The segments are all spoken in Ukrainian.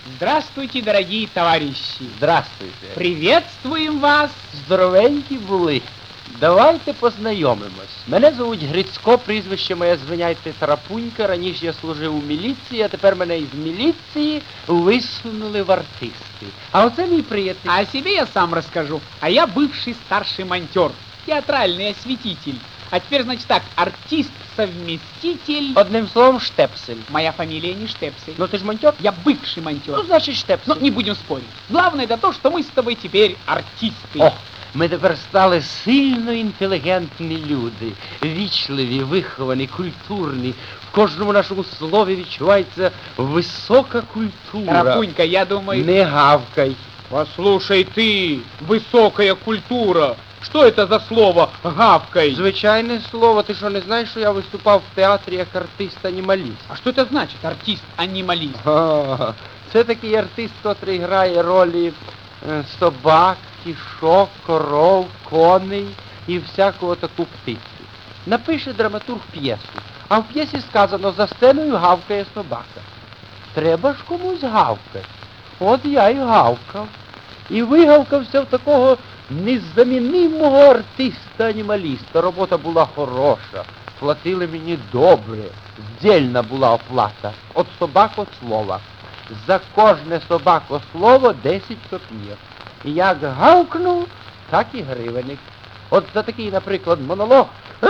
Здравствуйте, дорогие товарищи. Здравствуйте. Приветствуем вас. Здоровенькі були. Давайте познайомимось. Мене звуть Грицько, прізвище моє, звиняйте, Тарапунька. Раніше я служив у міліції, а тепер мене із міліції висунули в артисти. А оце мій приятель. А о себе я сам расскажу. А я бывший старший монтер, театральный осветитель. А теперь, значит так, артист-совместитель. Одним словом, Штепсель. Моя фамилия не Штепсель. Ну ты ж монтер? Я бывший монтер. Ну, значит, Штепсель. Но не будем спорить. Главное это то, что мы с тобой теперь артисты. О, ми тепер стали сильно інтелігентні люди. Вічливі, виховані, культурні. В кожному нашому слові відчувається висока культура. Тарапунька, я думаю... Не гавкай. Послушай ты, высокая культура. Что это за слово «гавкай»? Звичайне слово. Ти що, не знаєш, що я виступав в театрі як артист-анімаліст? А что это значит, артист-анималист? Це такий артист, котрий грає ролі собак, кішок, коров, коней і всякого таку птицю. Напише драматург п'єсу, а в п'єсі сказано, за сценою гавкає собака. Треба ж комусь гавкати. От я й гавкав. І вигавкався в такого незаміннимого артиста-анімаліста. Робота була хороша, платили мені добре, здільна була оплата. От собако слова. За кожне собако слово 10 копійок. І як гавкнув, так і гривенник. От за такий, наприклад, монолог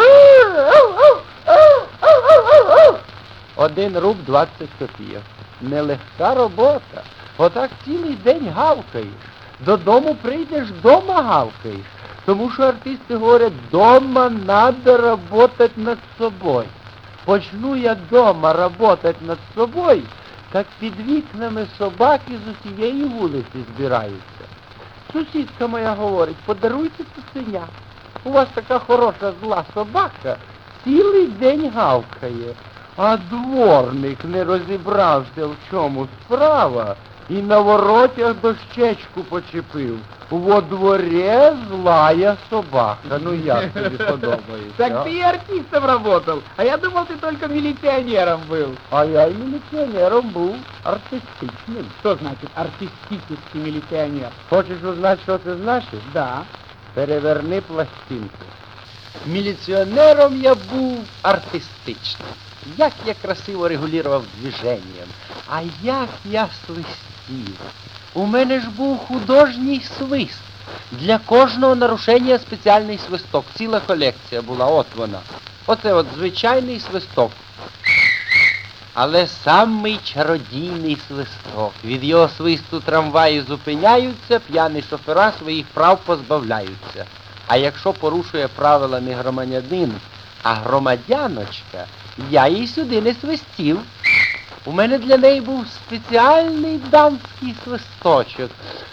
1 руб 20 копійок. Нелегка робота. Отак цілий день гавкаєш. Додому прийдеш, дома гавкаєш. Тому що артисти говорять, дома надо работать над собою. Почну я дома работать над собою, так під вікнами собаки з усієї вулиці збираються. Сусідка моя говорить, подаруйте цуценя. У вас така хороша зла собака, цілий день гавкає. А дворник не розібрався, в чому справа, і на воротях дощечку почепив. Во дворі злая собака. Ну як тобі подобається? Так ты и артистом работал, а я думал, ты только милиционером был. А я і міліціонером був артистичним. Что значит артистический милиционер? Хочеш узнати, що це значить? Да. Переверни пластинку. Міліціонером я був артистичним. Як я красиво регулював движенням, а як я свистів. У мене ж був художній свист. Для кожного нарушення спеціальний свисток. Ціла колекція була, от вона. Оце от звичайний свисток. Але самий чародійний свисток. Від його свисту трамваї зупиняються, п'яні шофера своїх прав позбавляються. А якщо порушує правила не громадянин, а громадяночка, я їй сюди не свистів. У мене для неї був спеціальний дамський свисточок.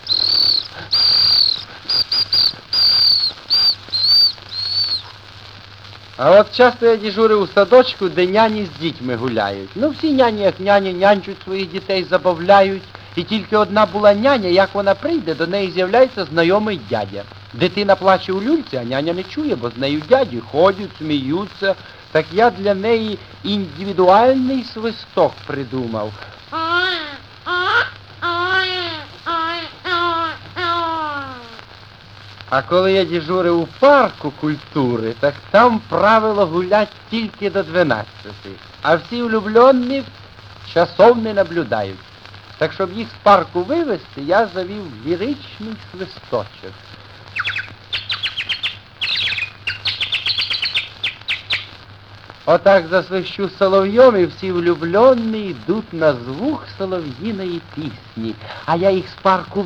А от часто я дежурив у садочку, де няні з дітьми гуляють. Ну всі няні, як няні, нянчуть своїх дітей, забавляють. І тільки одна була няня, як вона прийде, до неї з'являється знайомий дядя. Дитина плаче у люльці, а няня не чує, бо з нею дяді ходять, сміються. Так я для неї індивідуальний свисток придумав. А коли я дежурив у парку культури, так там правило гулять тільки до 12. А всі влюблені часов не наблюдають. Так, щоб їх з парку вивезти, я завів ліричний свисточок. Отак засвищу солов'єм, і всі влюблені йдуть на звук солов'їної пісні. А я їх з парку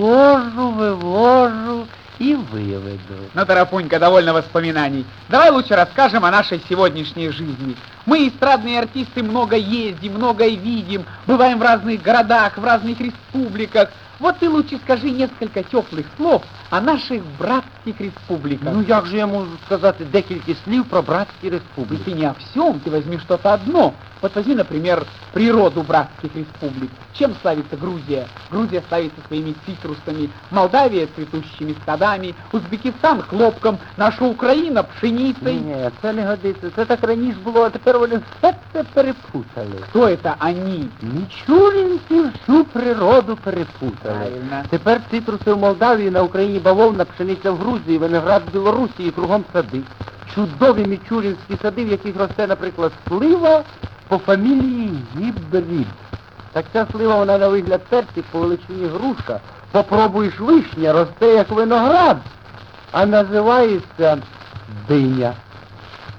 вивожу и выведу. Ну, Тарапунька, довольно воспоминаний. Давай лучше расскажем о нашей сегодняшней жизни. Мы, эстрадные артисты, много ездим, многое видим, бываем в разных городах, в разных республиках. Вот ты лучше скажи несколько теплых слов о наших братских республиках. Ну, як же я можу сказати декілька слів про братські И республіки? ты не о всем, ты возьми что-то одно. Вот возьми, например, природу братских республик. Чем славится Грузия? Грузия славится своими цитрусами, Молдавия цветущими садами, Узбекистан хлопком, наша Україна пшеницей. Ні, це не годиться. Це так раніше було, а тепер вони все це перепутали. Кто это они? Мічуринці всю природу перепутали. Правильно. Тепер цитруси в Молдавії, на Україні бавовна, пшениця в Грузії, виноград в Білорусі і кругом сади. Чудові мічуринські сади, в яких росте, наприклад, слива по фамілії гібрид. Так ця слива, вона на вигляд персик, по величині груша. Попробуєш вишня, росте як виноград, а називається диня.